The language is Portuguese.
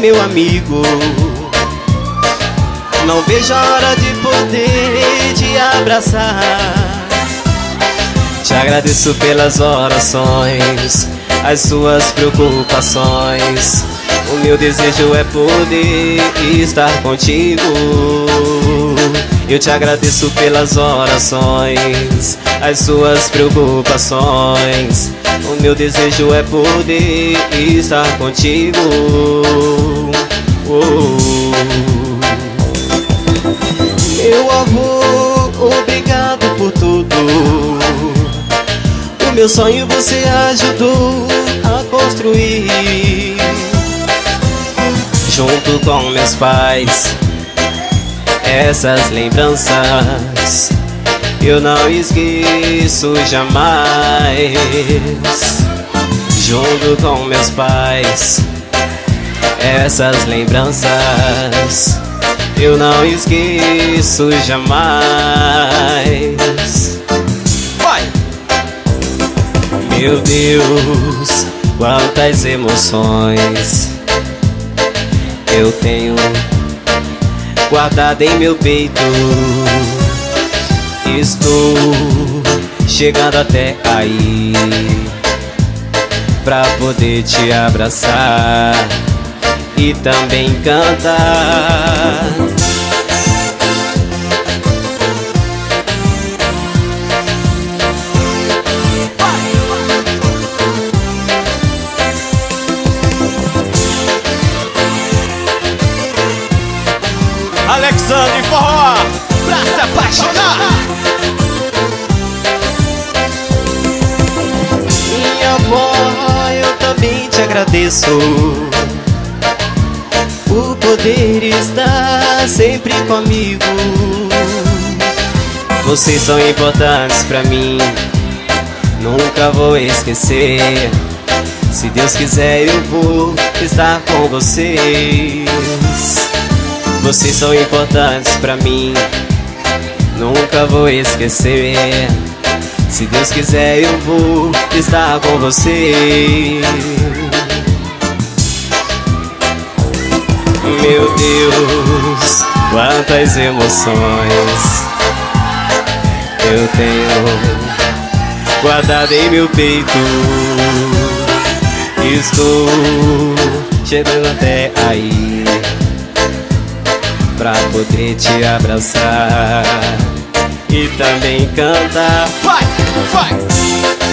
meu amigo. Não vejo a hora de poder te abraçar. Te agradeço pelas orações, as suas preocupações. O meu desejo é poder estar contigo. Eu te agradeço pelas orações, as suas preocupações. O meu desejo é poder estar contigo. Meu avô, obrigado por tudo. O meu sonho você ajudou a construir. Junto com meus pais, essas lembranças eu não esqueço jamais. Junto com meus pais, essas lembranças eu não esqueço jamais. Vai! Meu Deus, quantas emoções eu tenho guardado em meu peito. Estou chegando até aí pra poder te abraçar e também cantar. Alexandre Forró, pra se apaixonar. Minha avó, eu também te agradeço por poder estar sempre comigo. Vocês são importantes pra mim, nunca vou esquecer. Se Deus quiser eu vou estar com vocês. Vocês são importantes pra mim, nunca vou esquecer. Se Deus quiser eu vou estar com vocês. Meu Deus, quantas emoções eu tenho guardado em meu peito. Estou chegando até aí pra poder te abraçar e também cantar. Vai, vai!